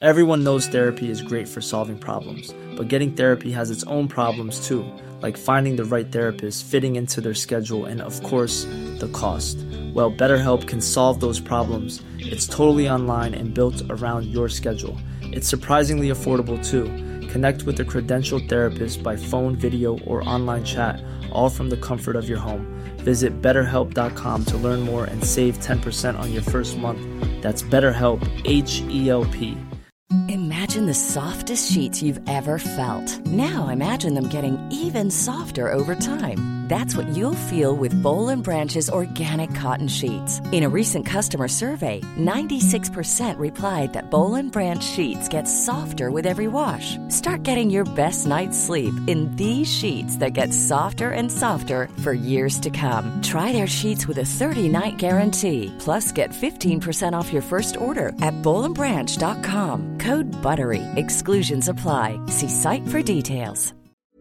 Everyone knows therapy is great for solving problems, but getting therapy has its own problems too, like finding the right therapist, fitting into their schedule, and of course, the cost. Well, BetterHelp can solve those problems. It's totally online and built around your schedule. It's surprisingly affordable too. Connect with a credentialed therapist by phone, video, or online chat, all from the comfort of your home. Visit BetterHelp.com to learn more and save 10% on your first month. That's BetterHelp, H-E-L-P. Imagine the softest sheets you've ever felt. Now imagine them getting even softer over time. That's what you'll feel with Boll & Branch's organic cotton sheets. In a recent customer survey, 96% replied that Boll & Branch sheets get softer with every wash. Start getting your best night's sleep in these sheets that get softer and softer for years to come. Try their sheets with a 30-night guarantee. Plus, get 15% off your first order at bollandbranch.com. Code BUTTERY. Exclusions apply. See site for details.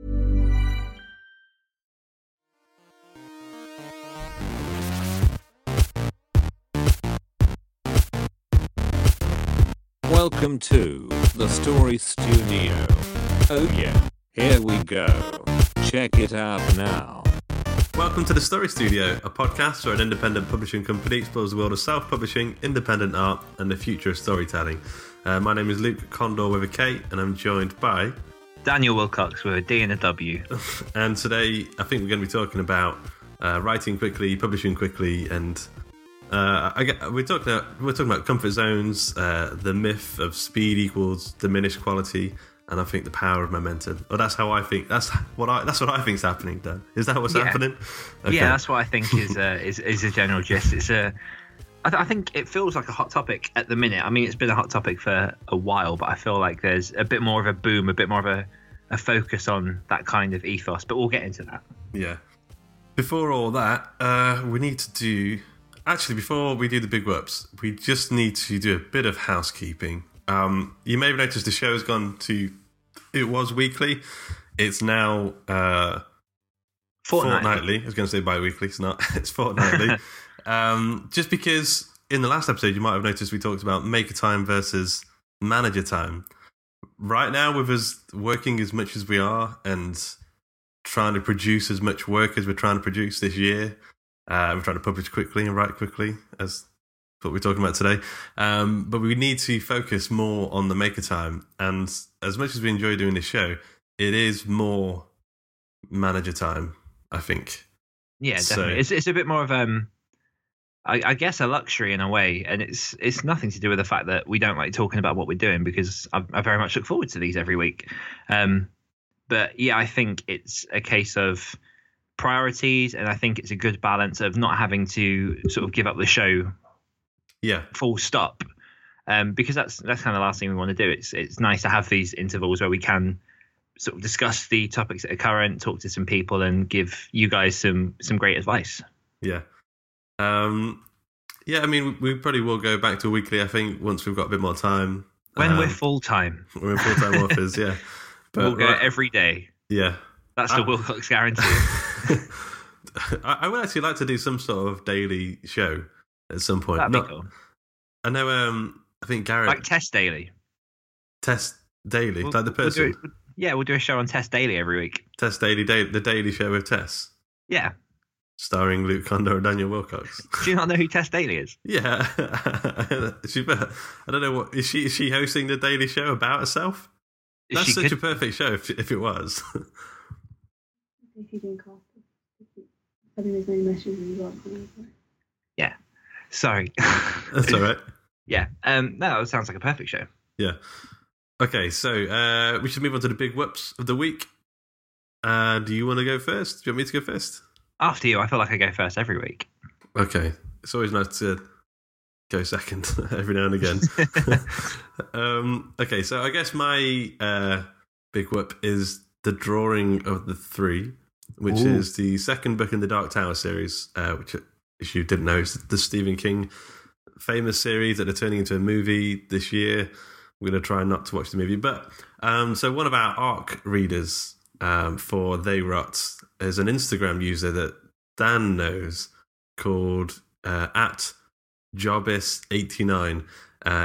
Welcome to the Story Studio. Oh yeah, here we go. Check it out now. Welcome to the Story Studio, a podcast where an independent publishing company explores the world of self-publishing, independent art, and the future of storytelling. My name is Luke Condor with a K, and I'm joined by Daniel Wilcox with a D and a W. And today, I think we're going to be talking about writing quickly, publishing quickly, and we're talking about comfort zones, the myth of speed equals diminished quality, and I think the power of momentum. Well, that's how I think. That's what I think is happening. Dan, is that what's happening? Okay. Yeah, that's what I think is a general gist. I think it feels like a hot topic at the minute. I mean, it's been a hot topic for a while, but I feel like there's a bit more of a boom, a bit more of a focus on that kind of ethos. But we'll get into that. Yeah. Before all that, we need to do. Actually, before we do the big whoops, we just need to do a bit of housekeeping. You may have noticed the show has gone to. It was weekly. It's now fortnightly. I was going to say bi-weekly. It's not. It's fortnightly. Just because in the last episode you might have noticed we talked about maker time versus manager time. Right now, with us working as much as we are and trying to produce as much work as we're trying to produce this year, we're trying to publish quickly and write quickly, as what we're talking about today. But we need to focus more on the maker time. And as much as we enjoy doing this show, it is more manager time, I think. Yeah, definitely. So, it's a bit more of I guess a luxury in a way, and it's nothing to do with the fact that we don't like talking about what we're doing, because I very much look forward to these every week. But yeah, I think it's a case of priorities, and I think it's a good balance of not having to sort of give up the show. Yeah. Full stop. Because that's kind of the last thing we want to do. It's nice to have these intervals where we can sort of discuss the topics that are current, talk to some people, and give you guys some great advice. Yeah. I mean, we probably will go back to a weekly, I think, once we've got a bit more time. When we're full-time. We're in full-time office, yeah. But we'll go every day. Yeah. That's the Wilcox guarantee. I would actually like to do some sort of daily show at some point. That'd be cool. I know, I think Garrett... Like Test Daily. Test Daily? Like the person? We'll do a show on Test Daily every week. Test Daily, the Daily Show with Tess? Yeah. Starring Luke Condor and Daniel Wilcox. Do you not know who Tess Daily is? Yeah. I don't know what... Is she hosting the Daily Show about herself? That's such a perfect show if it was. If you didn't call, I think there's many messages as well. Yeah. Sorry. That's all right. Yeah. No, that sounds like a perfect show. Yeah. Okay, so we should move on to the big whoops of the week. Do you want to go first? Do you want me to go first? After you. I feel like I go first every week. Okay. It's always nice to go second every now and again. Okay, so I guess my big whoop is The Drawing of the Three, which is the second book in the Dark Tower series, which, if you didn't know, is the Stephen King famous series that are turning into a movie this year. We're going to try not to watch the movie. But so one of our ARC readers for They Rot is an Instagram user that Dan knows called at Jobis89.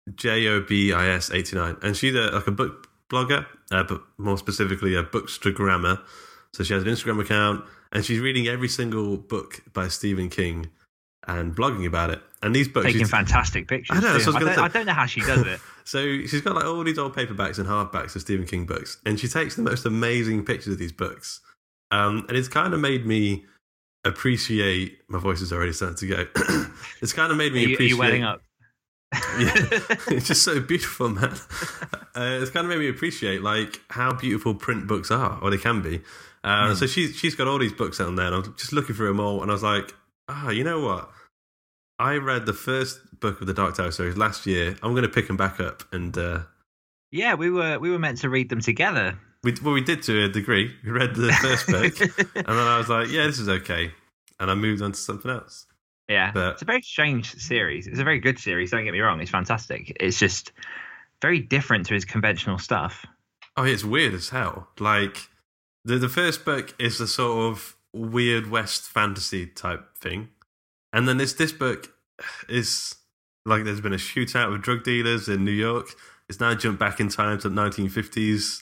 JOBIS89, and she's like a book blogger, but more specifically a bookstagrammer. So she has an Instagram account, and she's reading every single book by Stephen King and blogging about it. And these books, taking fantastic pictures. I don't know how she does it. So she's got like all these old paperbacks and hardbacks of Stephen King books, and she takes the most amazing pictures of these books. And it's kind of made me appreciate. My voice is already starting to go. It's kind of made me appreciate. Are you welling up? Yeah, it's just so beautiful, man. It's kind of made me appreciate like how beautiful print books are, or they can be. So she's got all these books out there, and I'm just looking through them all, and I was like, you know what? I read the first book of the Dark Tower series last year. I'm going to pick them back up, and yeah, we were meant to read them together. We did to a degree. We read the first book, and then I was like, yeah, this is okay, and I moved on to something else. Yeah, but it's a very strange series. It's a very good series. Don't get me wrong; it's fantastic. It's just very different to his conventional stuff. Oh, it's weird as hell. Like the first book is a sort of weird West fantasy type thing. And then this book is like there's been a shootout with drug dealers in New York. It's now jumped back in time to the 1950s.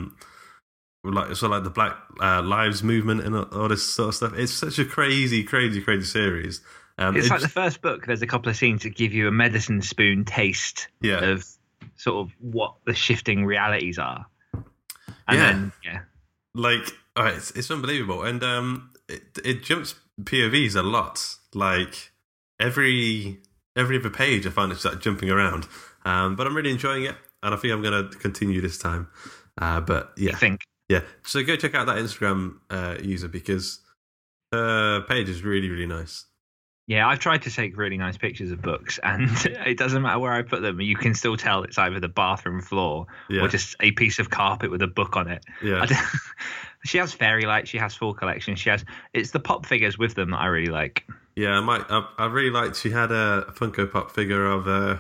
Like the Black Lives Movement and all this sort of stuff. It's such a crazy series. It's like the first book. There's a couple of scenes that give you a medicine spoon taste of sort of what the shifting realities are. And then like it's unbelievable, and it jumps POVs a lot. Like every other page, I find it's like jumping around. But I'm really enjoying it, and I think I'm going to continue this time. But yeah, I think so go check out that Instagram user, because her page is really, really nice. Yeah, I've tried to take really nice pictures of books, and it doesn't matter where I put them. You can still tell it's either the bathroom floor or just a piece of carpet with a book on it. Yeah. She has fairy lights. She has full collection. It's the pop figures with them that I really like. Yeah, I really liked. She had a Funko Pop figure of the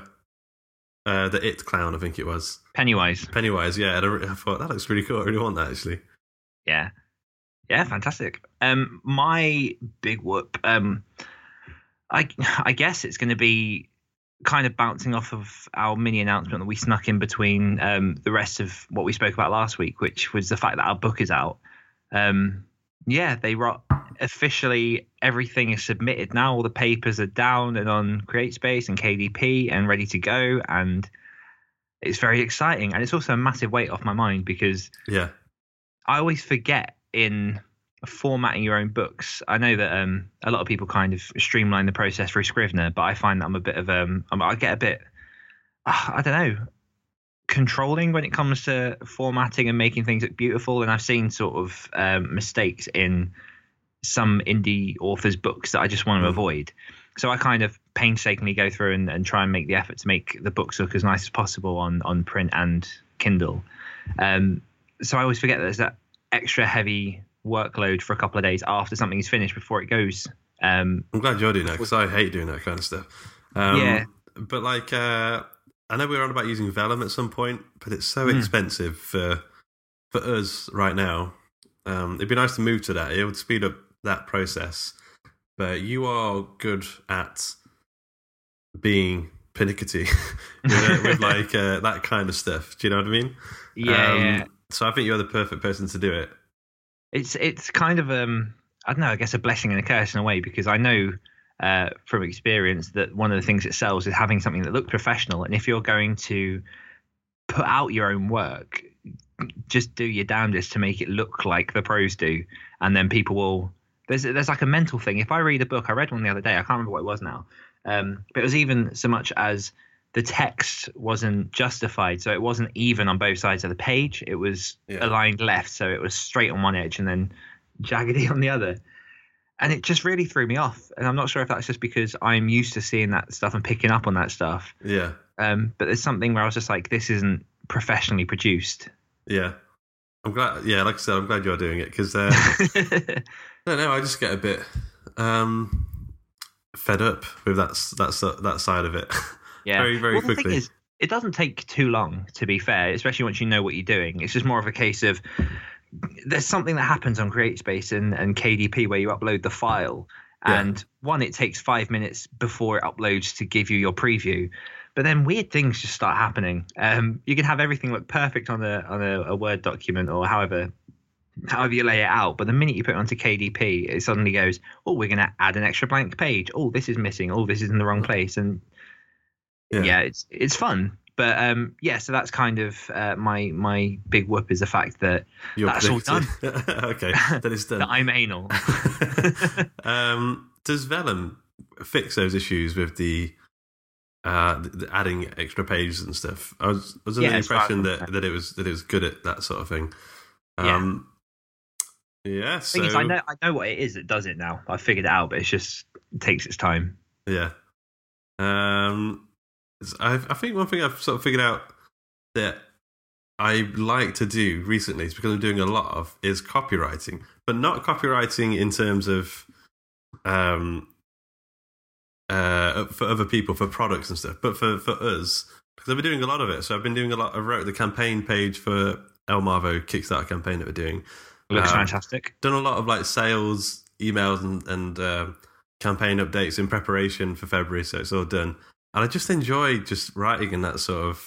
It clown, I think it was Pennywise. Yeah, I thought that looks really cool. I really want that, actually. Yeah, fantastic. My big whoop. I guess it's going to be kind of bouncing off of our mini announcement that we snuck in between the rest of what we spoke about last week, which was the fact that our book is out. They wrote officially everything is submitted now. All the papers are down and on CreateSpace and KDP and ready to go, and it's very exciting. And it's also a massive weight off my mind, because I always forget in formatting your own books. I know that a lot of people kind of streamline the process through Scrivener, but I find that I'm a bit of I get a bit I don't know, controlling when it comes to formatting and making things look beautiful. And I've seen sort of mistakes in some indie authors' books that I just want to avoid. So I kind of painstakingly go through and try and make the effort to make the books look as nice as possible on print and Kindle. So I always forget that there's that extra heavy workload for a couple of days after something is finished before it goes. I'm glad you're doing that, because I hate doing that kind of stuff. But like I know we were on about using Vellum at some point, but it's so expensive for us right now. It'd be nice to move to that. It would speed up that process. But you are good at being pernickety with like that kind of stuff. Do you know what I mean? Yeah. So I think you're the perfect person to do it. It's kind of I don't know, I guess a blessing and a curse in a way, because I know from experience that one of the things it sells is having something that looks professional. And if you're going to put out your own work, just do your damnedest to make it look like the pros do, and then people will. There's like a mental thing. If I read a book, I read one the other day, I can't remember what it was now, but it was even so much as the text wasn't justified, so it wasn't even on both sides of the page. It was aligned left, so it was straight on one edge and then jaggedy on the other. And it just really threw me off. And I'm not sure if that's just because I'm used to seeing that stuff and picking up on that stuff. Yeah. But there's something where I was just like, this isn't professionally produced. Yeah. I'm glad. Yeah, like I said, I'm glad you're doing it, because I don't know. I just get a bit fed up with that side of it. Yeah. very, very quickly. The thing is, it doesn't take too long, to be fair, especially once you know what you're doing. It's just more of a case of there's something that happens on CreateSpace and KDP where you upload the file, and one, it takes 5 minutes before it uploads to give you your preview. But then weird things just start happening. You can have everything look perfect on a Word document or however you lay it out, but the minute you put it onto KDP, it suddenly goes, oh, we're going to add an extra blank page. Oh, this is missing. Oh, this is in the wrong place. And yeah it's fun. But so that's kind of my big whoop is the fact that that's all done. Okay, that is done. That I'm anal. Does Vellum fix those issues with the adding extra pages and stuff? I was under the impression that it was good at that sort of thing. So thing is, I know what it is that does it now. I've figured it out, but it takes its time. Yeah. I think one thing I've sort of figured out that I like to do recently, is because I'm doing a lot of, is copywriting, but not copywriting in terms of for other people, for products and stuff, but for us, because I've been doing a lot of it. So I've been doing a lot. I wrote the campaign page for El Marvo Kickstarter campaign that we're doing. Looks fantastic. Done a lot of like sales emails and campaign updates in preparation for February, so it's all done. And I just enjoy just writing in that sort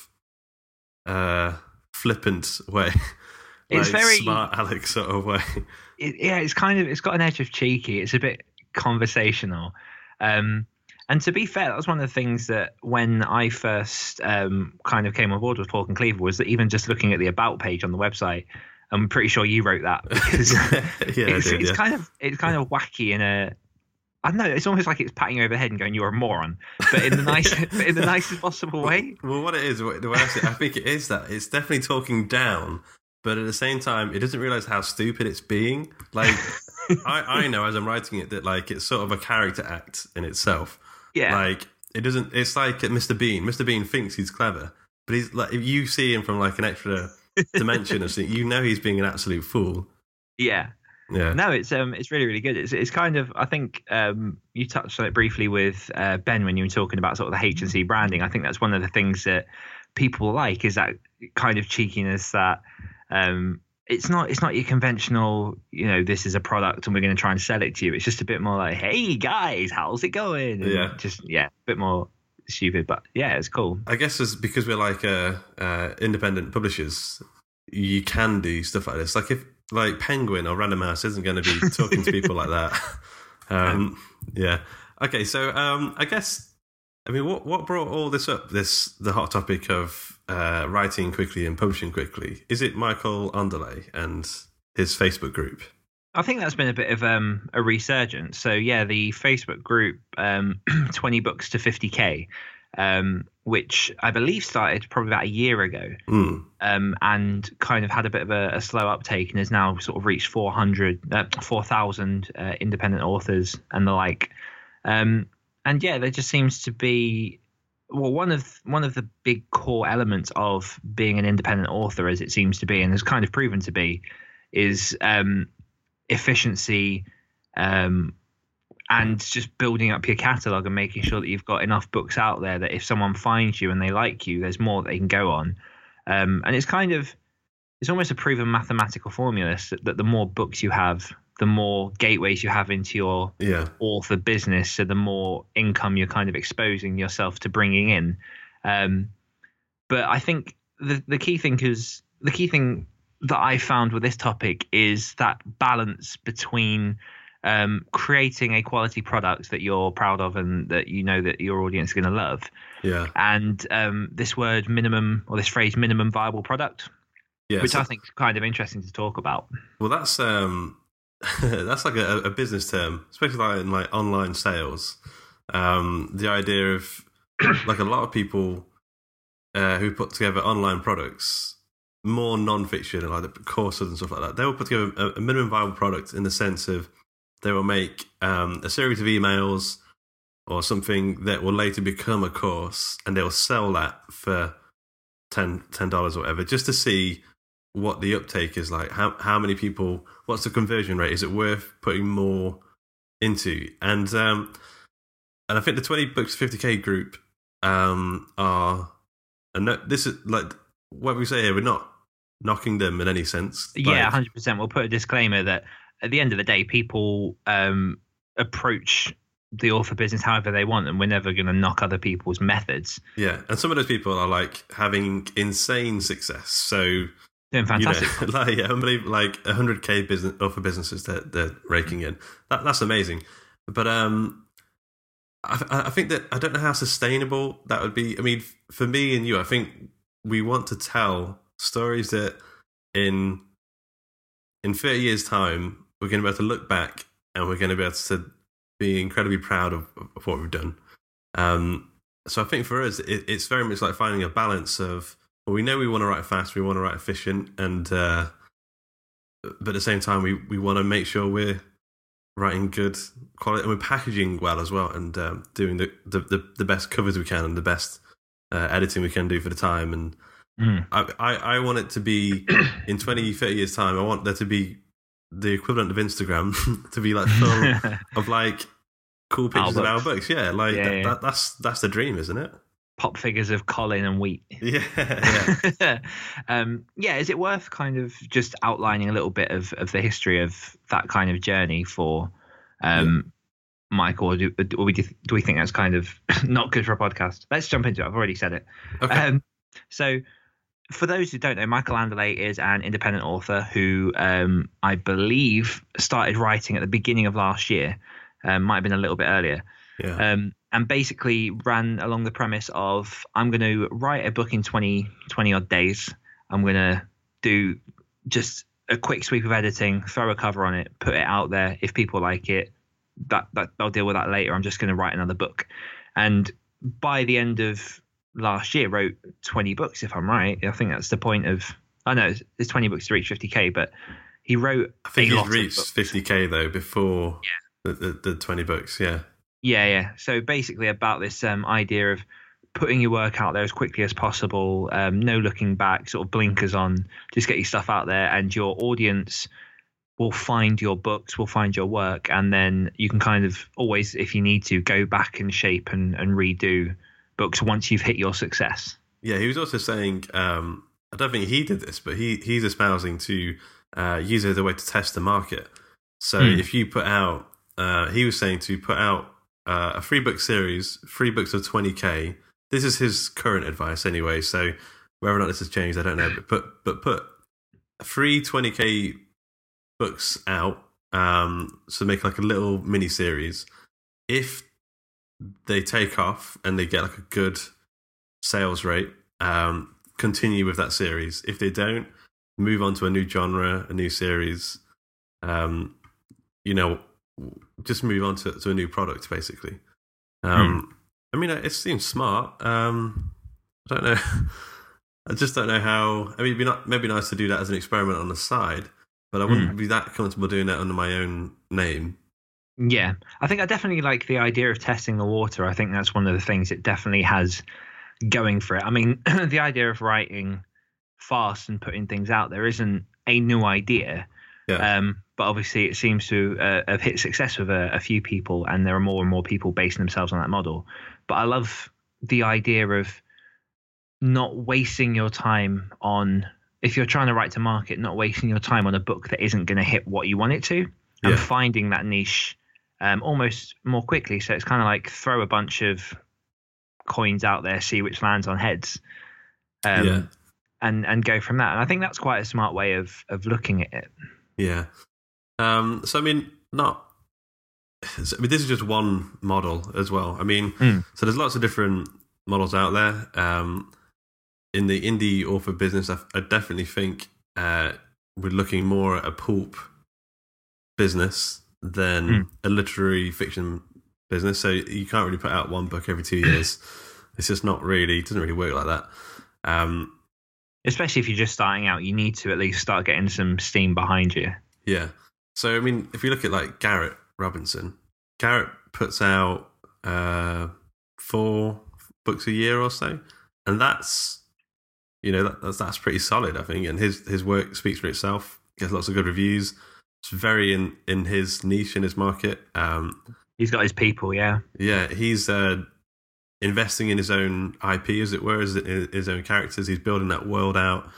of flippant way. It's like very smart Alex sort of way. It's got an edge of cheeky. It's a bit conversational. And to be fair, that was one of the things that when I first kind of came on board with Pork and Cleaver, was that even just looking at the about page on the website, I'm pretty sure you wrote that, because it's kind of wacky in a, I don't know, it's almost like it's patting you over the head and going, you're a moron, but in the nicest possible way. Well, what it is, the way I think it is that it's definitely talking down, but at the same time, it doesn't realize how stupid it's being. Like, I know as I'm writing it that like it's sort of a character act in itself. Yeah. Like it doesn't. It's like Mr. Bean. Mr. Bean thinks he's clever, but he's like, if you see him from like an extra dimension or something, you know he's being an absolute fool. Yeah. Yeah. No, it's really, really good. It's kind of, I think you touched on it briefly with Ben when you were talking about sort of the H&C branding. I think that's one of the things that people like, is that kind of cheekiness that it's not your conventional, this is a product and we're going to try and sell it to you. It's just a bit more like, hey guys, how's it going? And a bit more stupid, but yeah, it's cool. I guess it's because we're like independent publishers, you can do stuff like this. Like if like Penguin or Random House isn't going to be talking to people like that. Yeah. Okay. So I guess, I mean, what brought all this up? The hot topic of writing quickly and publishing quickly. Is it Michael Anderle and his Facebook group? I think that's been a bit of a resurgence. So yeah, the Facebook group 20 books to 50k, which I believe started probably about a year ago, and kind of had a bit of a slow uptake, and has now sort of reached 4,000 independent authors and the like. And yeah, there just seems to be, well, one of the big core elements of being an independent author, as it seems to be, and has kind of proven to be, is efficiency, and just building up your catalog and making sure that you've got enough books out there that if someone finds you and they like you, there's more that they can go on. And it's almost a proven mathematical formula that the more books you have, the more gateways you have into your author business, so the more income you're kind of exposing yourself to bringing in. But I think the key thing that I found with this topic is that balance between creating a quality product that you're proud of and that you know that your audience is going to love. Yeah. And this phrase minimum viable product, which I think is kind of interesting to talk about. Well, that's that's like a business term, especially like in like online sales. The idea of like a lot of people who put together online products, more non-fiction and like the courses and stuff like that, they will put together a minimum viable product in the sense of they will make a series of emails or something that will later become a course, and they will sell that for $10 or whatever, just to see what the uptake is like. How many people? What's the conversion rate? Is it worth putting more into? And I think the 20 books 50k group are, and this is like what we say here. We're not knocking them in any sense. Yeah, 100%. We'll put a disclaimer that at the end of the day, people approach the author business however they want, and we're never going to knock other people's methods. Yeah, and some of those people are like having insane success. So doing fantastic, unbelievable, like 100K business author businesses that they're raking in. That's amazing. But I think that I don't know how sustainable that would be. I mean, for me and you, I think we want to tell stories that in 30 years' time we're going to be able to look back and we're going to be able to be incredibly proud of what we've done. So I think for us, it's very much like finding a balance of, well, we know we want to write fast, we want to write efficient, and but at the same time, we want to make sure we're writing good quality and we're packaging well as well, and doing the best covers we can and the best editing we can do for the time. And I want it to be in 20, 30 years' time, I want there to be the equivalent of Instagram to be like full of like cool pictures of our books. Yeah, like that's the dream, isn't it? Pop figures of Colin and Wheat. Yeah. Is it worth kind of just outlining a little bit of the history of that kind of journey for Michael, or do we think that's kind of not good for a podcast? Let's jump into it. I've already said it. Okay. So for those who don't know, Michael Anderle is an independent author who I believe started writing at the beginning of last year. Might have been a little bit earlier. Yeah. And basically ran along the premise of, I'm going to write a book in 20 odd days. I'm going to do just a quick sweep of editing, throw a cover on it, put it out there. If people like it, that I'll deal with that later. I'm just going to write another book. And by the end of last year, wrote 20 books, if I'm right. I think that's the point of, I know it's 20 books to reach 50K, but he wrote I think he's reached 50K though before the 20 books. Yeah. So basically about this idea of putting your work out there as quickly as possible, no looking back, sort of blinkers on, just get your stuff out there, and your audience will find your books, will find your work, and then you can kind of always, if you need to, go back and shape and redo books once you've hit your success. Yeah, he was also saying, I don't think he did this, but he's espousing to use it as a way to test the market. So if you put out, he was saying to put out a 3-book series, 3 books of 20K. This is his current advice anyway, so whether or not this has changed, I don't know. But put 3 20K books out, so make like a little mini series. If they take off and they get like a good sales rate, continue with that series. If they don't, move on to a new genre, a new series. Just move on to a new product, basically. I mean, it seems smart. I don't know. I just don't know how. I mean, maybe nice to do that as an experiment on the side, but I wouldn't be that comfortable doing that under my own name. Yeah, I think I definitely like the idea of testing the water. I think that's one of the things it definitely has going for it. I mean, the idea of writing fast and putting things out there isn't a new idea. Yeah. But obviously it seems to have hit success with a few people, and there are more and more people basing themselves on that model. But I love the idea of not wasting your time on, if you're trying to write to market, not wasting your time on a book that isn't going to hit what you want it to, and finding that niche almost more quickly. So it's kind of like throw a bunch of coins out there, see which lands on heads, and go from that. And I think that's quite a smart way of looking at it. Yeah. So I mean, this is just one model as well. I mean, so there's lots of different models out there. In the indie author business, I definitely think we're looking more at a pulp business than a literary fiction business. So you can't really put out one book every 2 years. It's just not really, it doesn't really work like that. Especially if you're just starting out, you need to at least start getting some steam behind you. Yeah. So, I mean, if you look at like Garrett Robinson, Garrett puts out 4 books a year or so. And that's, that's pretty solid, I think. And his work speaks for itself. Gets lots of good reviews. It's very in his niche, in his market. He's got his people, yeah. Yeah, he's investing in his own IP, as it were, his own characters. He's building that world out.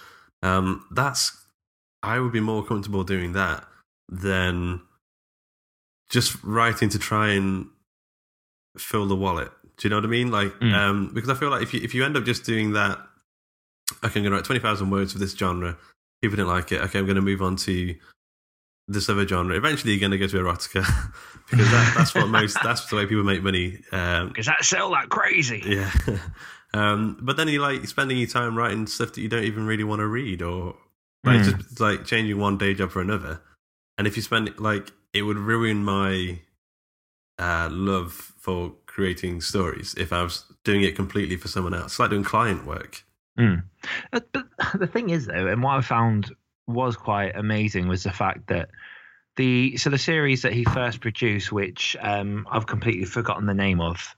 I would be more comfortable doing that than just writing to try and fill the wallet. Do you know what I mean? Like, because I feel like if you end up just doing that, okay, I'm going to write 20,000 words for this genre. People didn't like it. Okay, I'm going to move on to this other genre. Eventually, you're going to go to erotica because that's the way people make money. Because that sell like crazy. Yeah. But then you're like spending your time writing stuff that you don't even really want to read, or like just like changing one day job for another. And if you spend like, it would ruin my love for creating stories if I was doing it completely for someone else. It's like doing client work. But the thing is, though, and what I found was quite amazing was the fact that the series that he first produced, which I've completely forgotten the name of,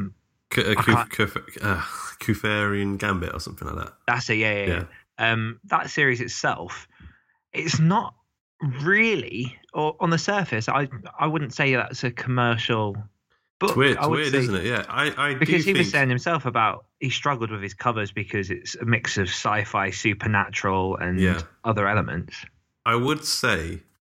Kufarian Gambit or something like that. That's it, yeah. That series itself, it's not really, or on the surface, I wouldn't say that's a commercial book. It's weird, isn't it? Yeah, because he was saying himself about he struggled with his covers because it's a mix of sci-fi, supernatural, and other elements. I would say,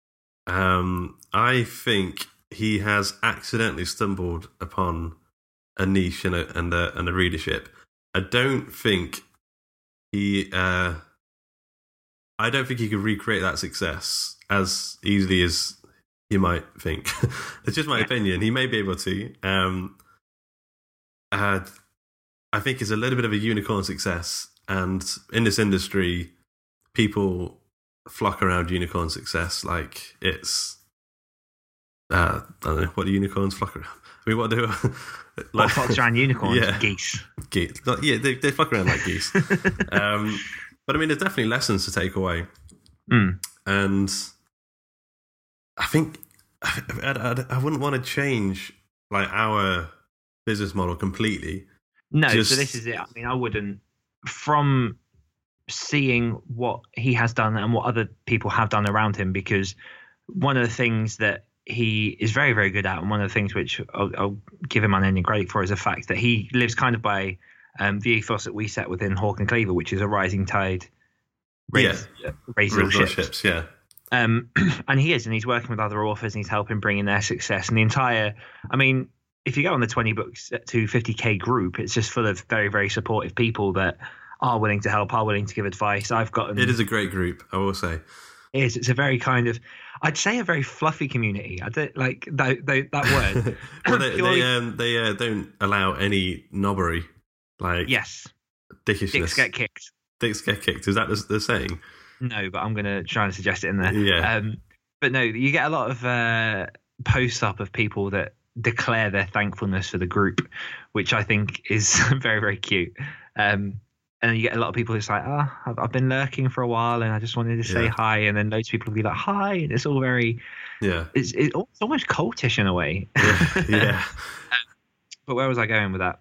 I think he has accidentally stumbled upon a niche and a readership. I don't think he could recreate that success as easily as you might think. It's just my opinion. He may be able to. I think it's a little bit of a unicorn success, and in this industry, people flock around unicorn success like it's. I don't know, what do unicorns flock around? I mean, what do like flocks around unicorns? Yeah. Geese. Yeah, they flock around like geese. But I mean, there's definitely lessons to take away, and I think I wouldn't want to change like our business model completely. No, so this is it. I mean, I wouldn't. From seeing what he has done and what other people have done around him, because one of the things that he is very, very good at, and one of the things which I'll give him unending credit for, is the fact that he lives kind of by the ethos that we set within Hawk and Cleaver, which is a rising tide raises all ships. Yeah. And he's working with other authors, and he's helping bring in their success. And the entire, I mean, if you go on the 20 books to 50K group, it's just full of very, very supportive people that are willing to help, are willing to give advice. It is a great group, I will say. It's a very kind of, I'd say a very fluffy community. I don't like that word. Well, they don't allow any knobbery. Like, yes, dickishness. Dicks get kicked. Dicks get kicked. Is that the saying? No, but I'm going to try and suggest it in there. Yeah. But no, you get a lot of posts up of people that declare their thankfulness for the group, which I think is very, very cute. And you get a lot of people who's like, I've been lurking for a while and I just wanted to say hi. And then loads of people will be like, hi. And it's all very, it's almost cultish in a way. Yeah. But where was I going with that?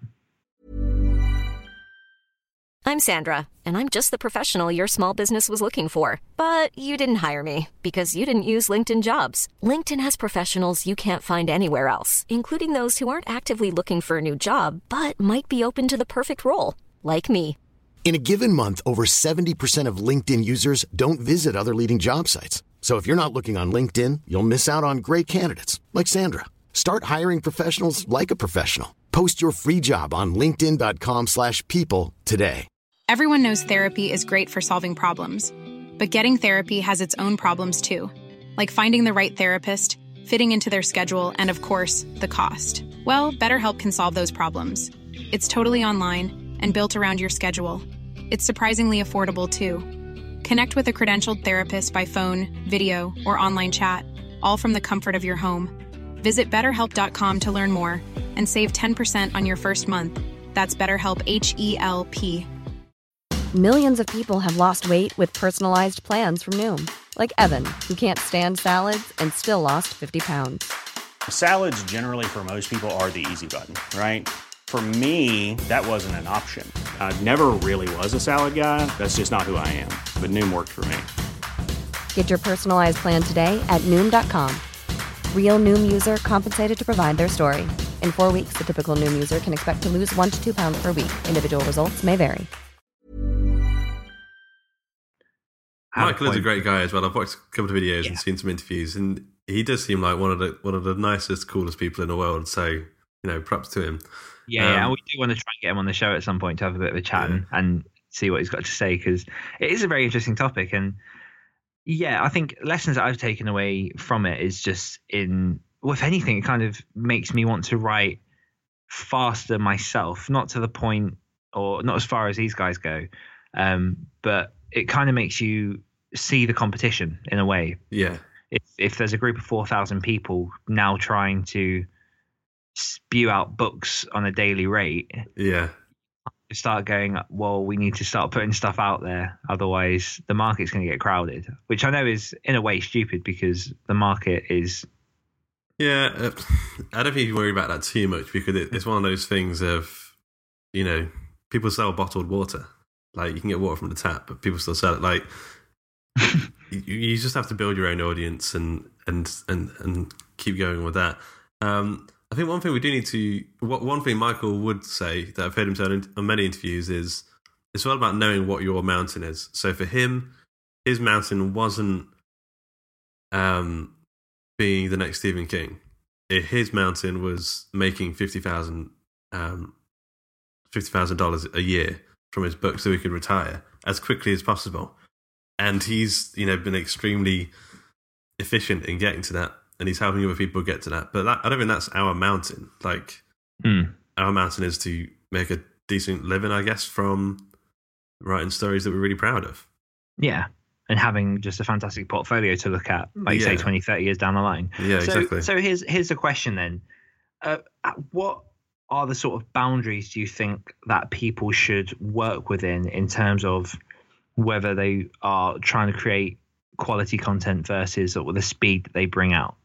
I'm Sandra, and I'm just the professional your small business was looking for. But you didn't hire me because you didn't use LinkedIn Jobs. LinkedIn has professionals you can't find anywhere else, including those who aren't actively looking for a new job, but might be open to the perfect role, like me. In a given month, over 70% of LinkedIn users don't visit other leading job sites. So if you're not looking on LinkedIn, you'll miss out on great candidates like Sandra. Start hiring professionals like a professional. Post your free job on linkedin.com/people today. Everyone knows therapy is great for solving problems, but getting therapy has its own problems too, like finding the right therapist, fitting into their schedule, and of course, the cost. Well, BetterHelp can solve those problems. It's totally online and built around your schedule. It's surprisingly affordable too. Connect with a credentialed therapist by phone, video, or online chat, all from the comfort of your home. Visit BetterHelp.com to learn more and save 10% on your first month. That's BetterHelp, H-E-L-P. Millions of people have lost weight with personalized plans from Noom. Like Evan, who can't stand salads and still lost 50 pounds. Salads generally for most people are the easy button, right? For me, that wasn't an option. I never really was a salad guy. That's just not who I am. But Noom worked for me. Get your personalized plan today at Noom.com. Real Noom user compensated to provide their story. In 4 weeks, the typical Noom user can expect to lose 1 to 2 pounds per week. Individual results may vary. Michael is a great guy as well. I've watched a couple of videos and seen some interviews, and he does seem like one of the nicest, coolest people in the world. So props to him. Yeah, and we do want to try and get him on the show at some point to have a bit of a chat and see what he's got to say, because it is a very interesting topic. And yeah, I think lessons that I've taken away from it is just if anything, it kind of makes me want to write faster myself, not to the point or not as far as these guys go, but it kind of makes you see the competition in a way. Yeah. If there's a group of 4,000 people now trying to spew out books on a daily rate, you start going, well, we need to start putting stuff out there, otherwise the market's going to get crowded, which I know is in a way stupid because the market is. I don't think you worry about that too much, because it's one of those things of, people sell bottled water. Like, you can get water from the tap, but people still sell it. Like, you just have to build your own audience and keep going with that. I think one thing we do need to, one thing Michael would say that I've heard him say on many interviews is it's all about knowing what your mountain is. So for him, his mountain wasn't being the next Stephen King. His mountain was making $50,000 a year from his book so he could retire as quickly as possible. And he's, been extremely efficient in getting to that. And he's helping other people get to that. But I don't think that's our mountain. Like, our mountain is to make a decent living, I guess, from writing stories that we're really proud of. Yeah. And having just a fantastic portfolio to look at, like, say, 20, 30 years down the line. Yeah, exactly. So here's the question then. What are the sort of boundaries do you think that people should work within in terms of whether they are trying to create quality content versus the speed that they bring out?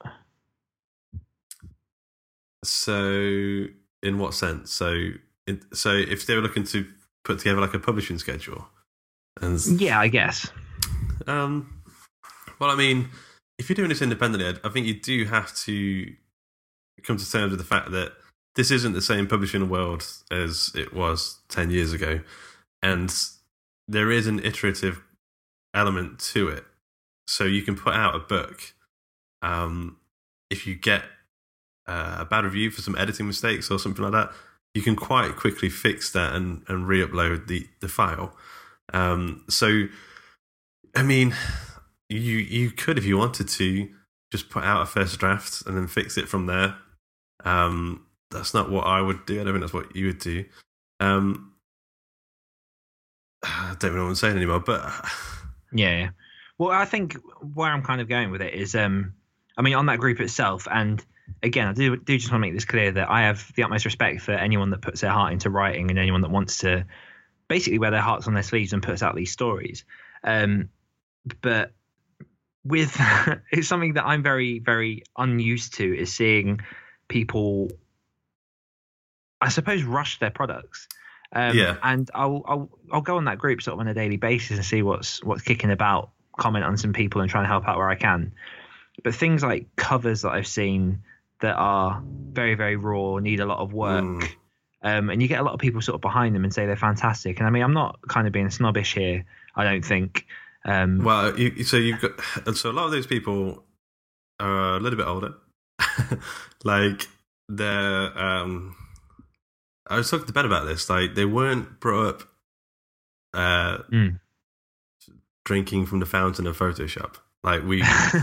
So in what sense? So if they were looking to put together like a publishing schedule, I guess. Well, I mean, if you're doing this independently, I think you do have to come to terms with the fact that this isn't the same publishing world as it was 10 years ago, and there is an iterative element to it. So you can put out a book. If you get a bad review for some editing mistakes or something like that, you can quite quickly fix that and re-upload the file. So, I mean, you could, if you wanted to, just put out a first draft and then fix it from there. That's not what I would do. I don't think that's what you would do. I don't know what I'm saying anymore, but yeah. Well, I think where I'm kind of going with it is, on that group itself, and again, I do just want to make this clear that I have the utmost respect for anyone that puts their heart into writing and anyone that wants to basically wear their hearts on their sleeves and puts out these stories. But with it's something that I'm very, very unused to is seeing people, I suppose, rush their products. And I'll go on that group sort of on a daily basis and see what's kicking about, comment on some people and try and help out where I can. But things like covers that I've seen that are very, very raw, need a lot of work, and you get a lot of people sort of behind them and say they're fantastic. And I mean, I'm not kind of being snobbish here, I don't think. So a lot of those people are a little bit older. Like they're I was talking to Ben about this. Like, they weren't brought up drinking from the fountain of Photoshop. Like we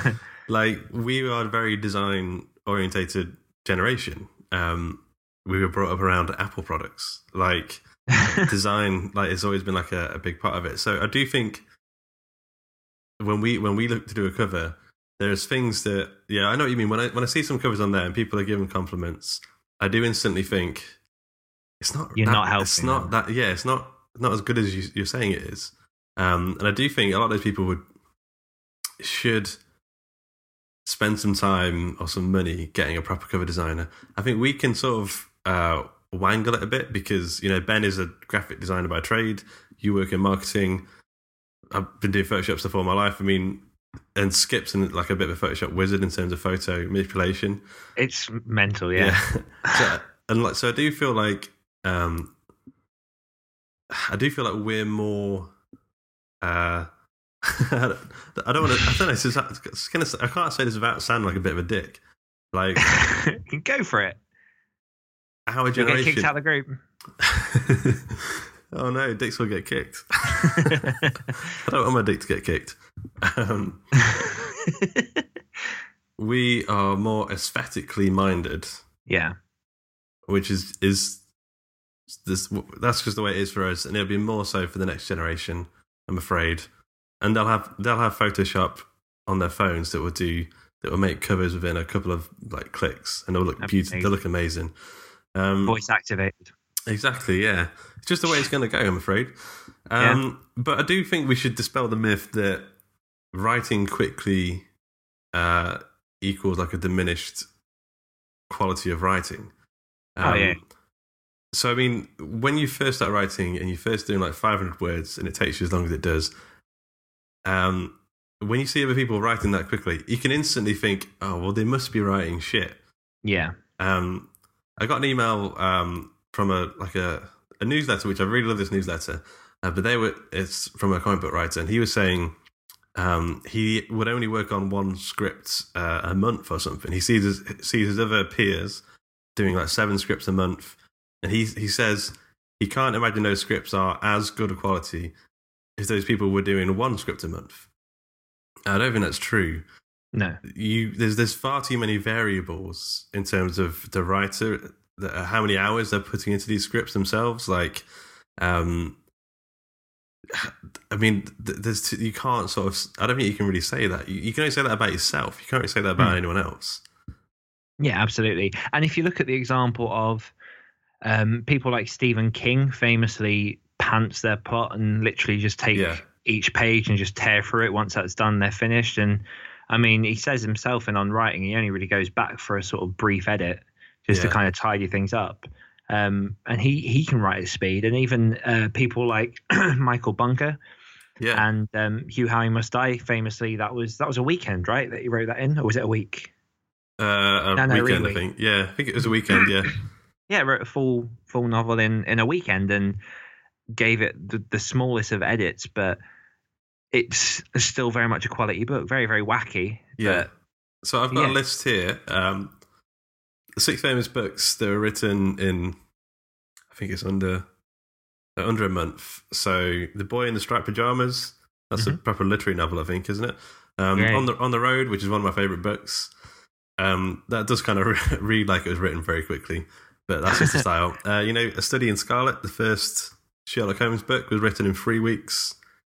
are a very design orientated generation. We were brought up around Apple products. Like, design, like, it's always been like a big part of it. So I do think when we look to do a cover, there's things that, I know what you mean. When I see some covers on there and people are giving compliments, I do instantly think, it's not. You're not helping. It's not that. Yeah, it's not as good as you're saying it is. And I do think a lot of those people should spend some time or some money getting a proper cover designer. I think we can sort of wangle it a bit because Ben is a graphic designer by trade. You work in marketing. I've been doing Photoshop stuff all my life. I mean, and Skip's like a bit of a Photoshop wizard in terms of photo manipulation. It's mental, yeah. So I do feel like. I do feel like we're more. I don't want to. I don't know. I can't say this without sounding like a bit of a dick. Like, go for it. our You'll generation. get kicked out of the group. Oh no, dicks will get kicked. I don't want my dick to get kicked. We are more aesthetically minded. Yeah. Which is this. That's just the way it is for us, and it'll be more so for the next generation, I'm afraid. And they'll have Photoshop on their phones that will make covers within a couple of like clicks, and they'll look beautiful. They'll look amazing. Voice activated. Exactly, yeah. It's just the way it's going to go, I'm afraid. But I do think we should dispel the myth that writing quickly equals like a diminished quality of writing. So, I mean, when you first start writing and you're first doing like 500 words and it takes you as long as it does, when you see other people writing that quickly, you can instantly think, oh, well, they must be writing shit. Yeah. I got an email from a newsletter, which I really love this newsletter, but it's from a comic book writer, and he was saying he would only work on one script a month or something. He sees his other peers doing like 7 scripts a month, and he says he can't imagine those scripts are as good a quality if those people were doing 1 script a month. I don't think that's true. No, there's far too many variables in terms of the writer, how many hours they're putting into these scripts themselves. Like, I mean, you can't sort of. I don't think you can really say that. You can only say that about yourself. You can't really say that about anyone else. Yeah, absolutely. And if you look at the example of people like Stephen King, famously pants their plot and literally just take each page and just tear through it. Once that's done, they're finished. And I mean, he says himself in On Writing, he only really goes back for a sort of brief edit just to kind of tidy things up. And he can write at speed. And even people like Michael Bunker and Hugh Howey Must Die, famously, that was a weekend, right, that he wrote that in? Or was it a week? Weekend, really. I think. Yeah, I think it was a weekend, yeah. Yeah, wrote a full novel in a weekend and gave it the smallest of edits, but it's still very much a quality book. Very, very wacky. Yeah. So I've got a list here. 6 famous books that were written in, I think it's under a month. So The Boy in the Striped Pajamas, that's a proper literary novel, I think, isn't it? On the Road, which is one of my favourite books. That does kind of read like it was written very quickly, but that's just the style. A Study in Scarlet, the first Sherlock Holmes book, was written in 3 weeks.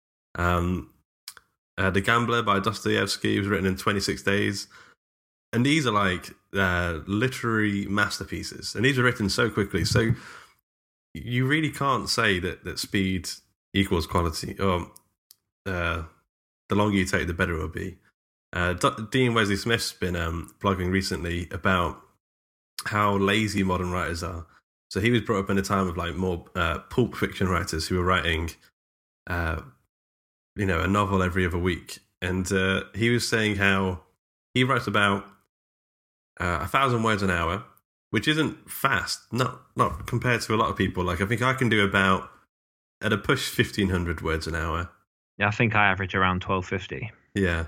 The Gambler by Dostoevsky was written in 26 days. And these are like literary masterpieces. And these are written so quickly. So you really can't say that speed equals quality. Or the longer you take, the better it will be. Dean Wesley Smith's been blogging recently about how lazy modern writers are. So he was brought up in a time of like more pulp fiction writers who were writing, a novel every other week. And he was saying how he writes about 1,000 words an hour, which isn't fast, not compared to a lot of people. Like I think I can do about at a push 1,500 words an hour. Yeah, I think I average around 1,250. Yeah.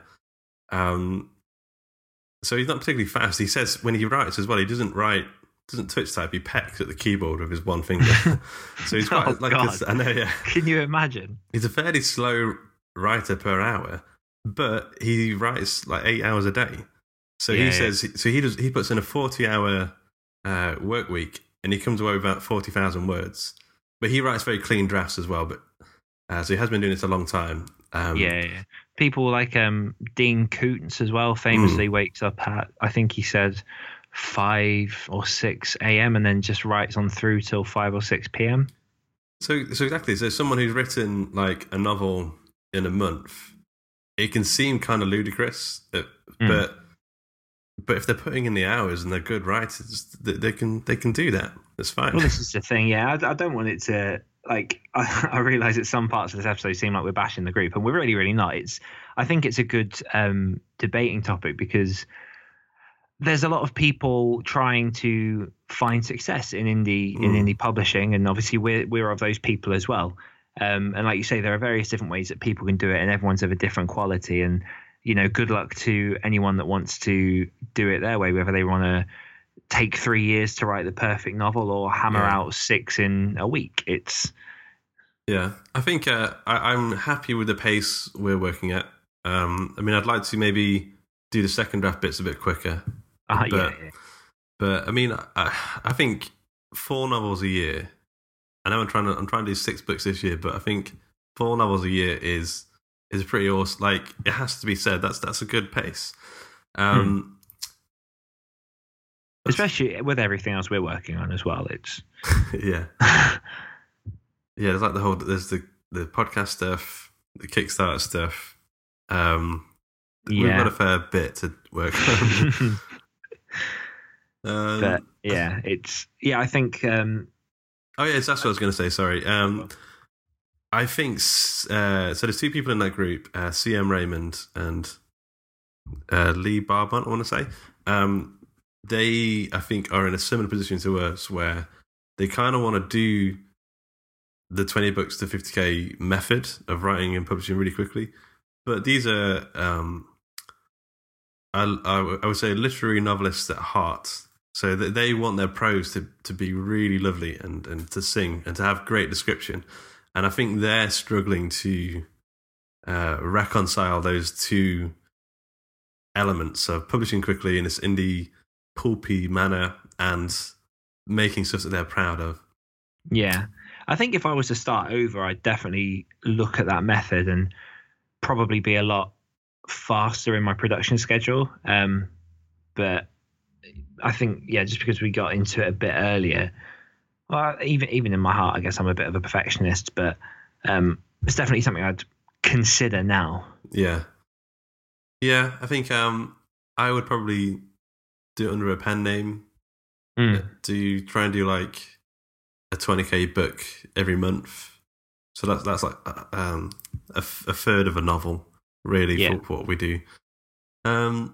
So he's not particularly fast. He says when he writes as well, he doesn't touch type. He pecks at the keyboard with his one finger. So he's quite I know. Yeah. Can you imagine? He's a fairly slow writer per hour, but he writes like 8 hours a day. So he says he puts in a 40-hour work week, and he comes away with about 40,000 words. But he writes very clean drafts as well. But so he has been doing this a long time. People like Dean Koontz as well famously wakes up at, I think he said, 5 or 6 a.m. and then just writes on through till 5 or 6 p.m. So exactly. So someone who's written like a novel in a month, it can seem kind of ludicrous, but if they're putting in the hours and they're good writers, they can do that. That's fine. Well, this is the thing. Yeah, I don't want it to. Like, I realise that some parts of this episode seem like we're bashing the group, and we're really, really not. I think it's a good debating topic because there's a lot of people trying to find success in indie publishing, and obviously we're of those people as well. And like you say, there are various different ways that people can do it, and everyone's of a different quality. And good luck to anyone that wants to do it their way, whether they want to take 3 years to write the perfect novel or hammer Yeah. out 6 in a week. It's Yeah, I think I'm happy with the pace we're working at. I mean, I'd like to maybe do the second draft bits a bit quicker. yeah. But I mean, I think 4 novels a year. I know I'm trying to do 6 books this year, but I think 4 novels a year is pretty awesome. Like, it has to be said, that's a good pace. Especially with everything else we're working on as well. It's yeah. Yeah, there's like there's the podcast stuff, the Kickstarter stuff. We've got a fair bit to work on. But yeah, I think. Oh yeah, that's what I was going to say. Sorry. I think so. There's 2 people in that group: CM Raymond and Lee Barbont. I want to say. They, I think, are in a similar position to us, where they kind of want to do the 20 books to 50k method of writing and publishing really quickly. But these are, I would say, literary novelists at heart. So that they want their prose to be really lovely and to sing and to have great description. And I think they're struggling to reconcile those 2 elements of publishing quickly in this indie pulpy manner and making stuff that they're proud of. Yeah. I think if I was to start over, I'd definitely look at that method and probably be a lot faster in my production schedule. But I think, just because we got into it a bit earlier, well, even in my heart, I guess I'm a bit of a perfectionist, but it's definitely something I'd consider now. Yeah. Yeah, I think I would probably do it under a pen name. Try and do like a 20k book every month. So that's like a third of a novel, really, for what we do. And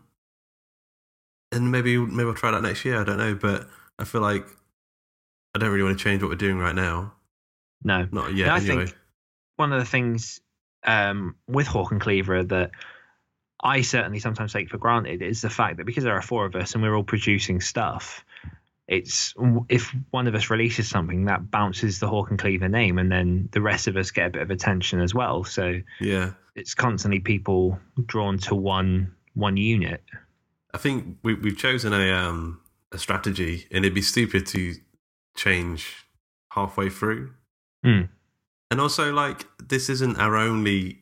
maybe I'll try that next year. I don't know, but I feel like I don't really want to change what we're doing right now. No, not yet. No, I anyway. think one of the things with Hawk and Cleaver that I certainly sometimes take for granted is the fact that because there are 4 of us and we're all producing stuff, it's if one of us releases something that bounces the Hawk and Cleaver name, and then the rest of us get a bit of attention as well. So yeah, it's constantly people drawn to one unit. I think we've chosen a strategy, and it'd be stupid to change halfway through. And also, like, this isn't our only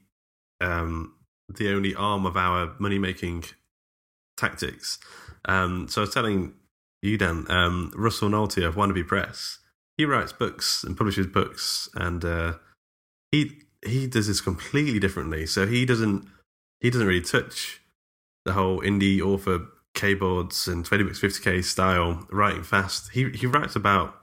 the only arm of our money making tactics. So I was telling you, Dan, Russell Nolte of Wannabe Press, he writes books and publishes books, and he does this completely differently. So he doesn't really touch the whole indie author K-boards and 20 books 50k style writing fast. He writes about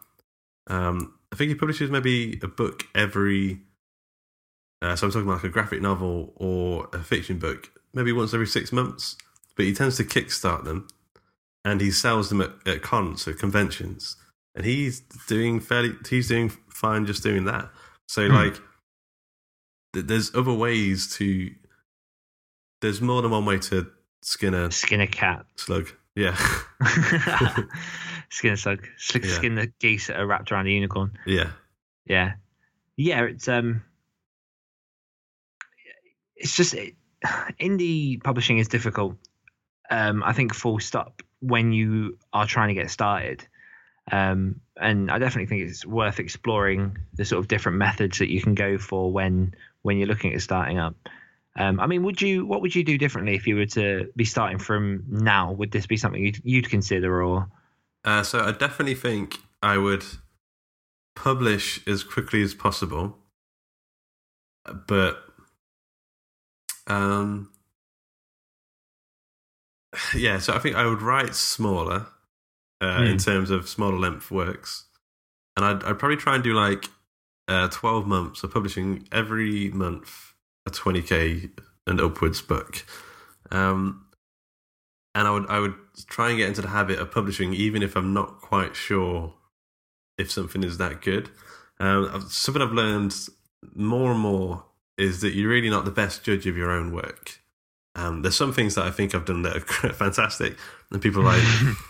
I think he publishes maybe a book every so I'm talking about like a graphic novel or a fiction book maybe once every 6 months, but he tends to kickstart them and he sells them at cons, so conventions, and he's doing fine just doing that. So like there's other ways to, there's more than one way to skin a cat slug. Yeah. Skin a slug. Skin the geese that are wrapped around a unicorn. Yeah. Yeah. It's just indie publishing is difficult. I think full stop when you are trying to get started. And I definitely think it's worth exploring the sort of different methods that you can go for when you're looking at starting up. I mean, what would you do differently if you were to be starting from now? Would this be something you'd consider, or? So I definitely think I would publish as quickly as possible, but yeah. So I think I would write smaller in terms of smaller length works, and I'd probably try and do like 12 months of publishing every month a 20k and upwards book, and I would try and get into the habit of publishing even if I'm not quite sure if something is that good. Something I've learned more and more is that you're really not the best judge of your own work. There's some things that I think I've done that are fantastic, and people are like,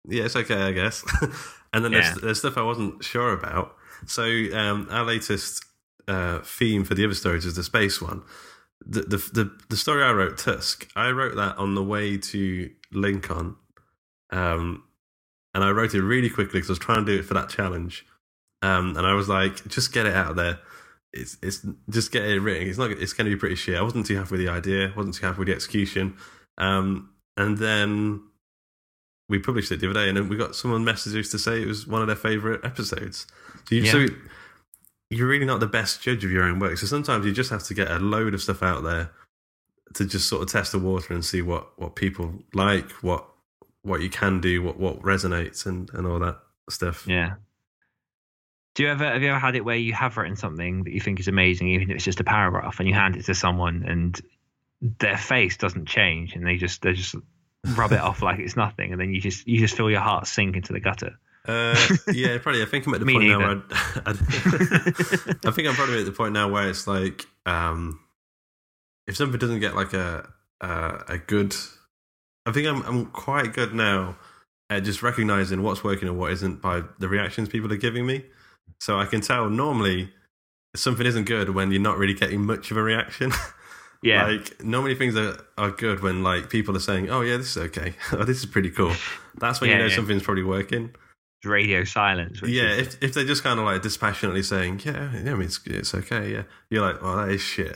yeah, it's okay, I guess. And then there's stuff I wasn't sure about. So our latest theme for the other stories is the space one. The story I wrote, Tusk, I wrote that on the way to Lincoln, and I wrote it really quickly because I was trying to do it for that challenge. And I was like, just get it out there. It's just get it written. It's going to be pretty shit. I wasn't too happy with the idea. Wasn't too happy with the execution. And then we published it the other day, and then we got someone messages to say it was one of their favourite episodes. So you're really not the best judge of your own work. So sometimes you just have to get a load of stuff out there to just sort of test the water and see what people like, what you can do, what resonates, and all that stuff. Yeah. Have you ever had it where you have written something that you think is amazing, even if it's just a paragraph, and you hand it to someone and their face doesn't change and they just rub it off like it's nothing, and then you just feel your heart sink into the gutter? Yeah, probably. I think I'm at the point now where I think I'm probably at the point now where it's like, if something doesn't get like a good, I think I'm quite good now at just recognizing what's working and what isn't by the reactions people are giving me. So I can tell normally something isn't good when you're not really getting much of a reaction. Yeah. Like, normally things are good when like people are saying, "Oh yeah, this is okay. Oh, this is pretty cool." That's when you know something's probably working. Radio silence. If they're just kind of like dispassionately saying, "Yeah, I mean it's okay," yeah, you're like, "Well, that is shit."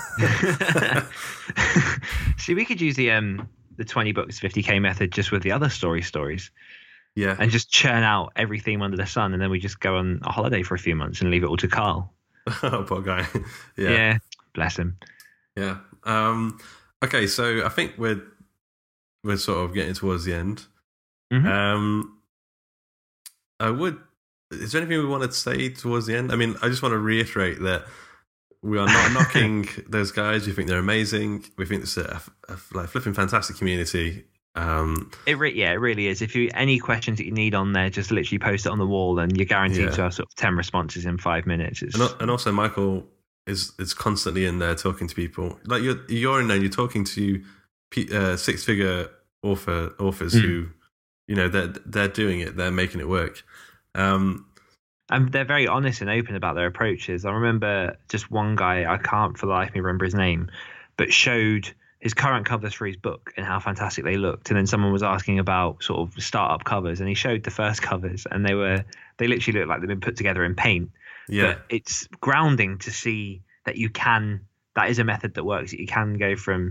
See, we could use the 20 books 50k method just with the other stories. Yeah, and just churn out every theme under the sun, and then we just go on a holiday for a few months and leave it all to Carl. Oh, poor guy. Yeah, bless him. Yeah. Okay, so I think we're sort of getting towards the end. Mm-hmm. Is there anything we wanted to say towards the end? I mean, I just want to reiterate that we are not knocking those guys. We think they're amazing. We think it's a like flipping fantastic community. It really is. If you any questions that you need on there, just literally post it on the wall, and you're guaranteed to have sort of 10 responses in 5 minutes. And also, Michael is constantly in there talking to people. Like you're in there, you're talking to 6-figure authors who, they're doing it, they're making it work. And they're very honest and open about their approaches. I remember just one guy, I can't for the life of me remember his name, but showed his current covers for his book and how fantastic they looked. And then someone was asking about sort of startup covers, and he showed the first covers, and they literally looked like they've been put together in paint. Yeah. But it's grounding to see that that is a method that works. That you can go from,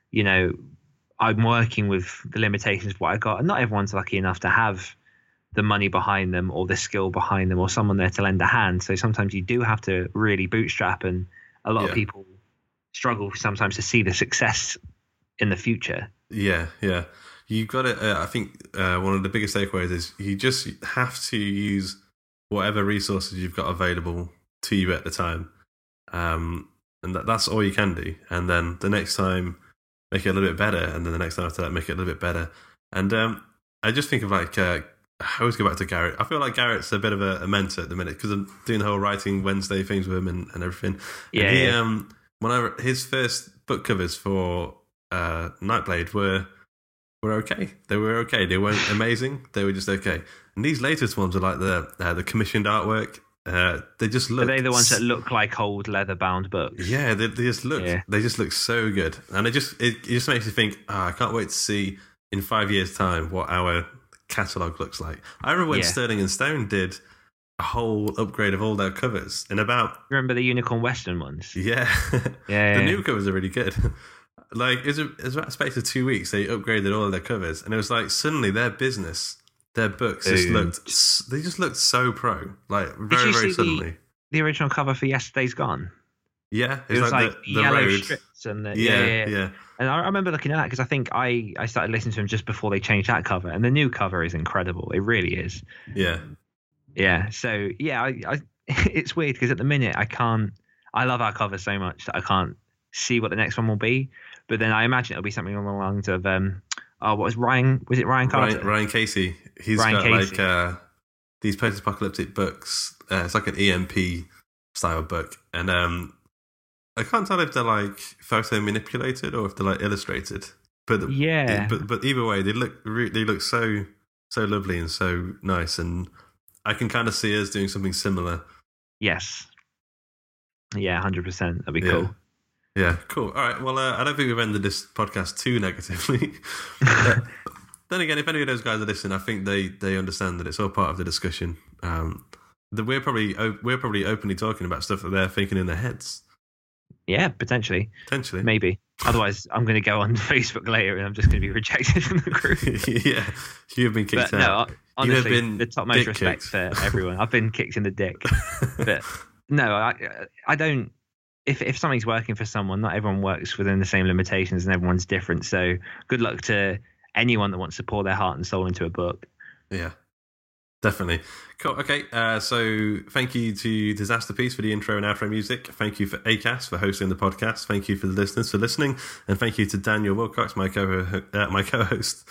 I'm working with the limitations of what I got. And not everyone's lucky enough to have the money behind them or the skill behind them or someone there to lend a hand. So sometimes you do have to really bootstrap, and a lot of people struggle sometimes to see the success in the future. Yeah. You've got to, I think one of the biggest takeaways is you just have to use whatever resources you've got available to you at the time. And that's all you can do. And then the next time, make it a little bit better. And then the next time after that, make it a little bit better. And I just think of like, I always go back to Garrett. I feel like Garrett's a bit of a mentor at the minute because I'm doing the whole writing Wednesday things with him and everything. Yeah. And his first book covers for Nightblade were okay. They were okay. They weren't amazing. They were just okay. And these latest ones are like the commissioned artwork. They just look. Are they the ones that look like old leather-bound books? Yeah, they just look. Yeah. They just look so good, and it just makes you think. I can't wait to see in 5 years' time what our catalogue looks like. I remember when Sterling and Stone did a whole upgrade of all their covers in about. Remember the Unicorn Western ones? Yeah, yeah. The new covers are really good. Like it was about a space of 2 weeks. They upgraded all of their covers, and it was like suddenly their business. Their books just looked so pro, like very, very suddenly. The original cover for Yesterday's Gone? Yeah. It was like the yellow road. strips. And yeah. And I remember looking at that because I think I started listening to them just before they changed that cover. And the new cover is incredible. It really is. Yeah. Yeah. So, yeah, it's weird because at the minute I love our cover so much that I can't see what the next one will be. But then I imagine it'll be something along the lines of... what was Ryan? Was it Ryan Carter? Ryan Casey. He's got like these post-apocalyptic books. It's like an EMP style book, and I can't tell if they're like photo manipulated or if they're like illustrated. But but either way, they look so lovely and so nice, and I can kind of see us doing something similar. Yes. Yeah, 100%. That'd be cool. Yeah, cool. All right. Well, I don't think we've ended this podcast too negatively. Then again, if any of those guys are listening, I think they understand that it's all part of the discussion. That we're probably openly talking about stuff that they're thinking in their heads. Yeah, potentially. Maybe. Otherwise, I'm going to go on Facebook later and I'm just going to be rejected from the group. Yeah, you've been kicked out. No, honestly, the topmost respect for everyone. I've been kicked in the dick. But no, I don't. If something's working for someone, not everyone works within the same limitations and everyone's different. So good luck to anyone that wants to pour their heart and soul into a book. Yeah. Definitely. Cool. Okay. So thank you to Disaster Piece for the intro and outro music. Thank you for Acast for hosting the podcast. Thank you for the listeners for listening. And thank you to Daniel Wilcox, my co-host,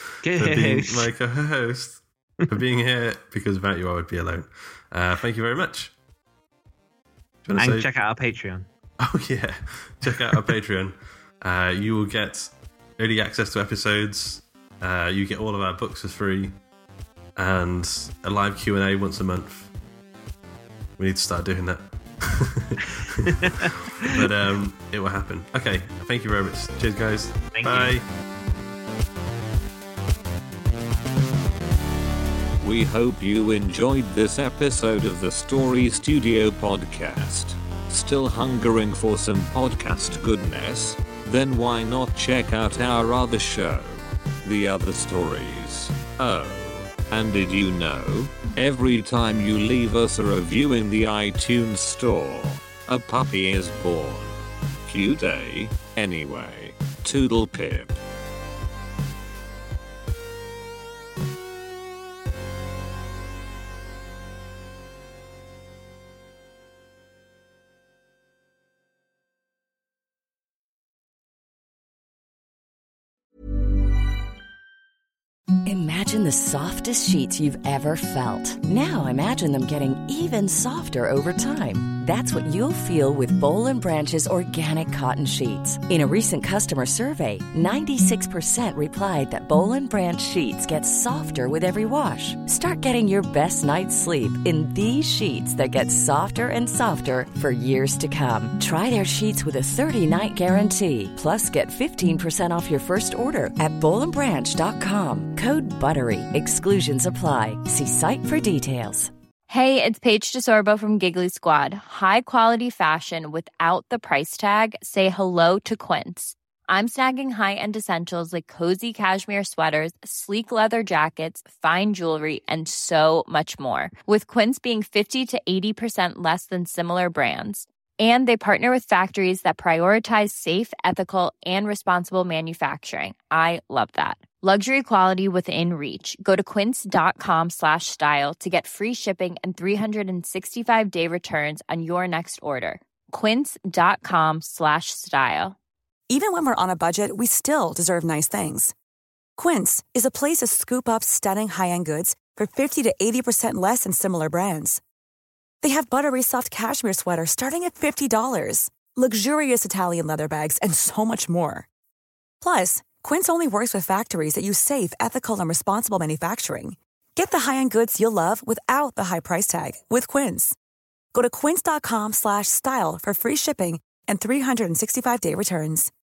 for being here, because without you I would be alone. Thank you very much. And check out our Patreon. Oh yeah. Check out our Patreon. You will get early access to episodes. You get all of our books for free. And a live Q&A once a month. We need to start doing that. But it will happen. Okay, thank you very much. Cheers, guys. Bye. We hope you enjoyed this episode of the Story Studio podcast. Still hungering for some podcast goodness? Then why not check out our other show, The Other Stories? Oh. And did you know, every time you leave us a review in the iTunes store, a puppy is born. Cute, eh? Anyway, toodle pip. Imagine the softest sheets you've ever felt. Now imagine them getting even softer over time. That's what you'll feel with Boll & Branch's organic cotton sheets. In a recent customer survey, 96% replied that Boll & Branch sheets get softer with every wash. Start getting your best night's sleep in these sheets that get softer and softer for years to come. Try their sheets with a 30-night guarantee. Plus, get 15% off your first order at bollandbranch.com. Code BUTTERY. Exclusions apply. See site for details. Hey, it's Paige DeSorbo from Giggly Squad. High quality fashion without the price tag. Say hello to Quince. I'm snagging high-end essentials like cozy cashmere sweaters, sleek leather jackets, fine jewelry, and so much more. With Quince being 50 to 80% less than similar brands. And they partner with factories that prioritize safe, ethical, and responsible manufacturing. I love that. Luxury quality within reach. Go to quince.com/style to get free shipping and 365-day returns on your next order. Quince.com/style. Even when we're on a budget, we still deserve nice things. Quince is a place to scoop up stunning high-end goods for 50 to 80% less than similar brands. They have buttery soft cashmere sweaters starting at $50, luxurious Italian leather bags, and so much more. Plus, Quince only works with factories that use safe, ethical, and responsible manufacturing. Get the high-end goods you'll love without the high price tag with Quince. Go to quince.com/style for free shipping and 365-day returns.